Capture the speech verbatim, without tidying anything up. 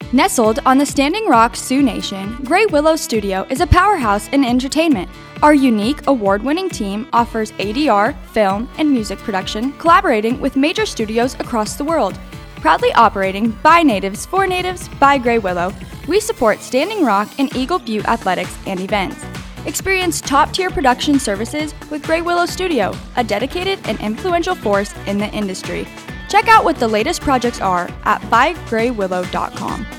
Nestled on the Standing Rock Sioux Nation, Gray Willow Studio is a powerhouse in entertainment. Our unique, award-winning team offers A D R, film, and music production, collaborating with major studios across the world. Proudly operating by natives for natives by Gray Willow, we support Standing Rock and Eagle Butte athletics and events. Experience top-tier production services with Gray Willow Studio, a dedicated and influential force in the industry. Check out what the latest projects are at by gray willow dot com.